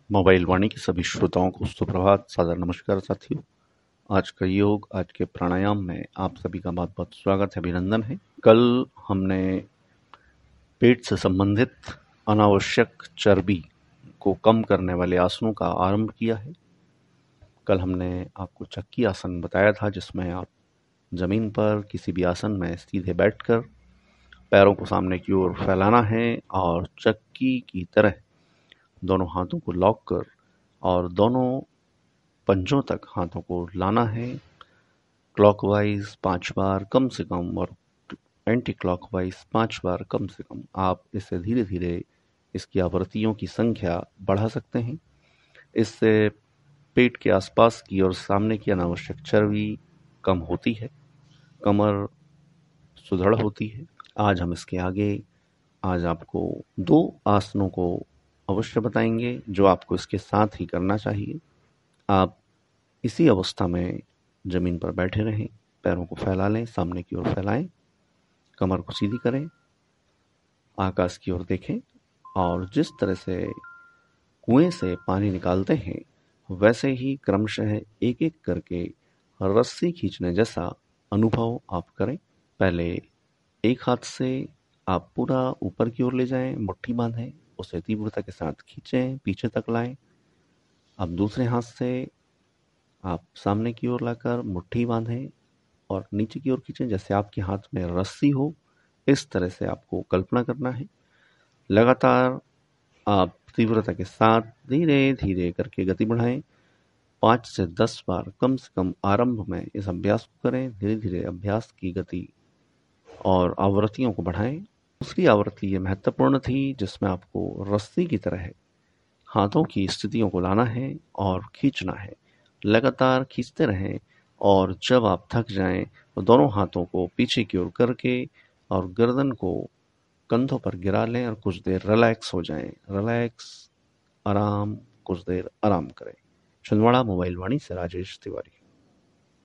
Mobile वाणी के सभी श्रोताओं को सुप्रभात, सादर नमस्कार साथियों। आज का योग, आज के प्राणायाम में आप सभी का बहुत बहुत स्वागत है, अभिनंदन है। कल हमने पेट से संबंधित अनावश्यक चर्बी को कम करने वाले आसनों का आरंभ किया है। कल हमने आपको चक्की आसन बताया था, जिसमें आप जमीन पर किसी भी आसन में सीधे बैठकर पैरों को सामने की ओर फैलाना है और चक्की की तरह दोनों हाथों को लॉक कर और दोनों पंजों तक हाथों को लाना है। क्लॉकवाइज 5 बार कम से कम और एंटी क्लॉकवाइज 5 बार कम से कम। आप इसे धीरे धीरे इसकी आवृत्तियों की संख्या बढ़ा सकते हैं। इससे पेट के आसपास की और सामने की अनावश्यक चर्बी कम होती है, कमर सुदृढ़ होती है। आज हम इसके आगे आज आपको 2 आसनों को अवश्य बताएंगे, जो आपको इसके साथ ही करना चाहिए। आप इसी अवस्था में जमीन पर बैठे रहें, पैरों को फैला लें, सामने की ओर फैलाएं, कमर को सीधी करें, आकाश की ओर देखें और जिस तरह से कुएं से पानी निकालते हैं, वैसे ही क्रमशः एक एक करके रस्सी खींचने जैसा अनुभव आप करें। पहले एक हाथ से आप पूरा ऊपर की ओर ले जाएं, मुट्ठी बांधें, उसे तीव्रता के साथ खींचें, पीछे तक लाएं। अब दूसरे हाथ से आप सामने की ओर लाकर मुट्ठी बांधें और नीचे की ओर खींचें, जैसे आपके हाथ में रस्सी हो। इस तरह से आपको कल्पना करना है। लगातार आप तीव्रता के साथ धीरे धीरे करके गति बढ़ाएं। 5 से 10 बार कम से कम आरंभ में इस अभ्यास को करें। धीरे धीरे अभ्यास की गति और आवृत्तियों को बढ़ाएं। दूसरी आवृत्ति ये महत्वपूर्ण थी, जिसमें आपको रस्सी की तरह हाथों की स्थितियों को लाना है और खींचना है। लगातार खींचते रहें और जब आप थक जाएं तो दोनों हाथों को पीछे की ओर करके और गर्दन को कंधों पर गिरा लें और कुछ देर रिलैक्स हो जाएं। रिलैक्स, आराम, कुछ देर आराम करें। छिंदवाड़ा मोबाइल वाणी से राजेश तिवारी।